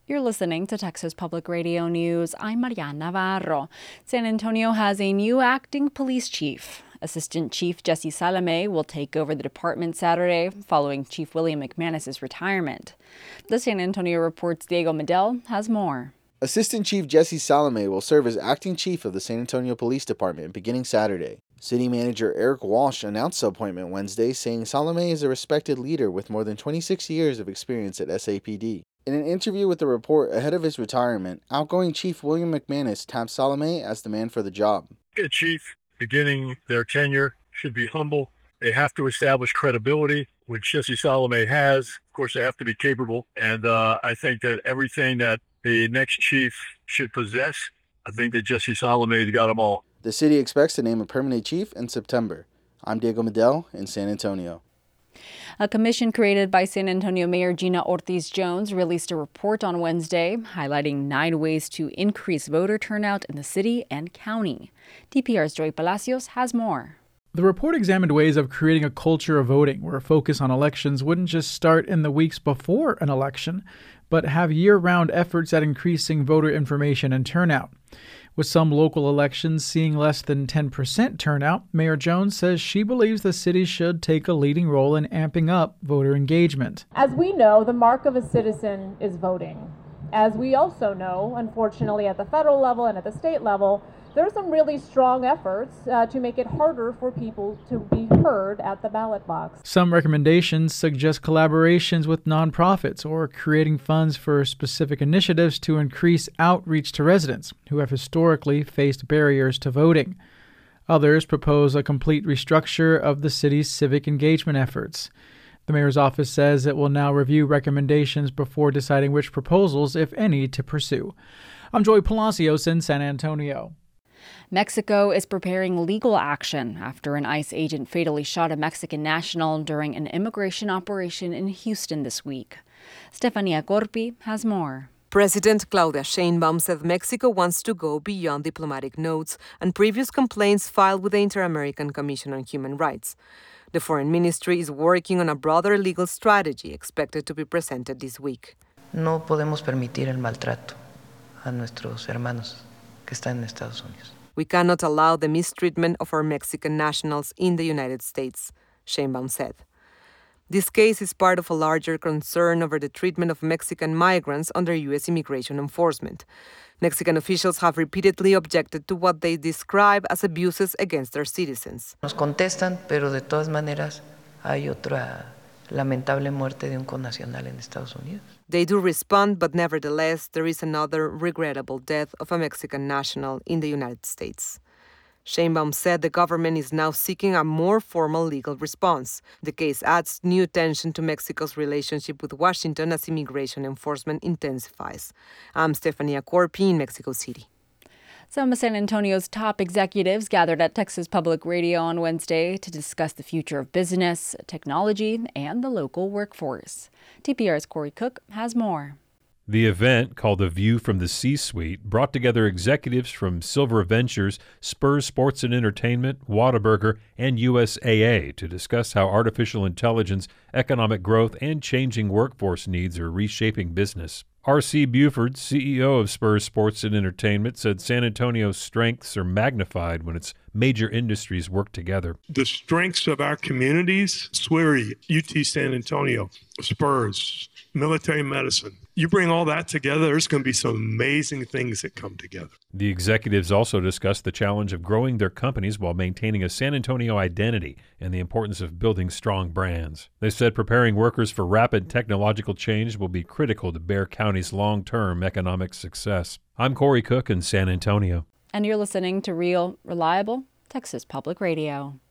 You're listening to Texas Public Radio News. I'm Mariana Navarro. San Antonio has a new acting police chief. Assistant Chief Jesse Salame will take over the department Saturday following Chief William McManus's retirement. The San Antonio Report's Diego Medel has more. Assistant Chief Jesse Salame will serve as acting chief of the San Antonio Police Department beginning Saturday. City Manager Eric Walsh announced the appointment Wednesday, saying Salame is a respected leader with more than 26 years of experience at SAPD. In an interview with the Report ahead of his retirement, outgoing Chief William McManus tapped Salame as the man for the job. A chief beginning their tenure should be humble. They have to establish credibility, which Jesse Salame has. Of course, they have to be capable. And I think that everything that the next chief should possess, I think that Jesse Salame's got them all. The city expects to name a permanent chief in September. I'm Diego Medel in San Antonio. A commission created by San Antonio Mayor Gina Ortiz Jones released a report on Wednesday highlighting 9 ways to increase voter turnout in the city and county. TPR's Joy Palacios has more. The report examined ways of creating a culture of voting where a focus on elections wouldn't just start in the weeks before an election, but have year-round efforts at increasing voter information and turnout. With some local elections seeing less than 10% turnout, Mayor Jones says she believes the city should take a leading role in amping up voter engagement. As we know, the mark of a citizen is voting. As we also know, unfortunately, at the federal level and at the state level, there are some really strong efforts to make it harder for people to be heard at the ballot box. Some recommendations suggest collaborations with nonprofits or creating funds for specific initiatives to increase outreach to residents who have historically faced barriers to voting. Others propose a complete restructure of the city's civic engagement efforts. The mayor's office says it will now review recommendations before deciding which proposals, if any, to pursue. I'm Joy Palacios in San Antonio. Mexico is preparing legal action after an ICE agent fatally shot a Mexican national during an immigration operation in Houston this week. Stefania Corpi has more. President Claudia Sheinbaum said Mexico wants to go beyond diplomatic notes and previous complaints filed with the Inter-American Commission on Human Rights. The Foreign Ministry is working on a broader legal strategy expected to be presented this week. No podemos permitir el maltrato a nuestros hermanos que están en Estados Unidos. We cannot allow the mistreatment of our Mexican nationals in the United States, Sheinbaum said. This case is part of a larger concern over the treatment of Mexican migrants under U.S. immigration enforcement. Mexican officials have repeatedly objected to what they describe as abuses against their citizens. Nos contestan, pero de todas maneras hay otra lamentable muerte de un connacional en Estados Unidos. They do respond, but nevertheless, there is another regrettable death of a Mexican national in the United States. Sheinbaum said the government is now seeking a more formal legal response. The case adds new tension to Mexico's relationship with Washington as immigration enforcement intensifies. I'm Stefania Corpi in Mexico City. Some of San Antonio's top executives gathered at Texas Public Radio on Wednesday to discuss the future of business, technology, and the local workforce. TPR's Corey Cook has more. The event, called The View from the C-Suite, brought together executives from Silver Ventures, Spurs Sports and Entertainment, Whataburger, and USAA to discuss how artificial intelligence, economic growth, and changing workforce needs are reshaping business. R.C. Buford, CEO of Spurs Sports and Entertainment, said San Antonio's strengths are magnified when its major industries work together. The strengths of our communities, SWRI, UT San Antonio, Spurs, military medicine. You bring all that together, there's going to be some amazing things that come together. The executives also discussed the challenge of growing their companies while maintaining a San Antonio identity and the importance of building strong brands. They said preparing workers for rapid technological change will be critical to Bexar County's long-term economic success. I'm Corey Cook in San Antonio. And you're listening to Real, Reliable Texas Public Radio.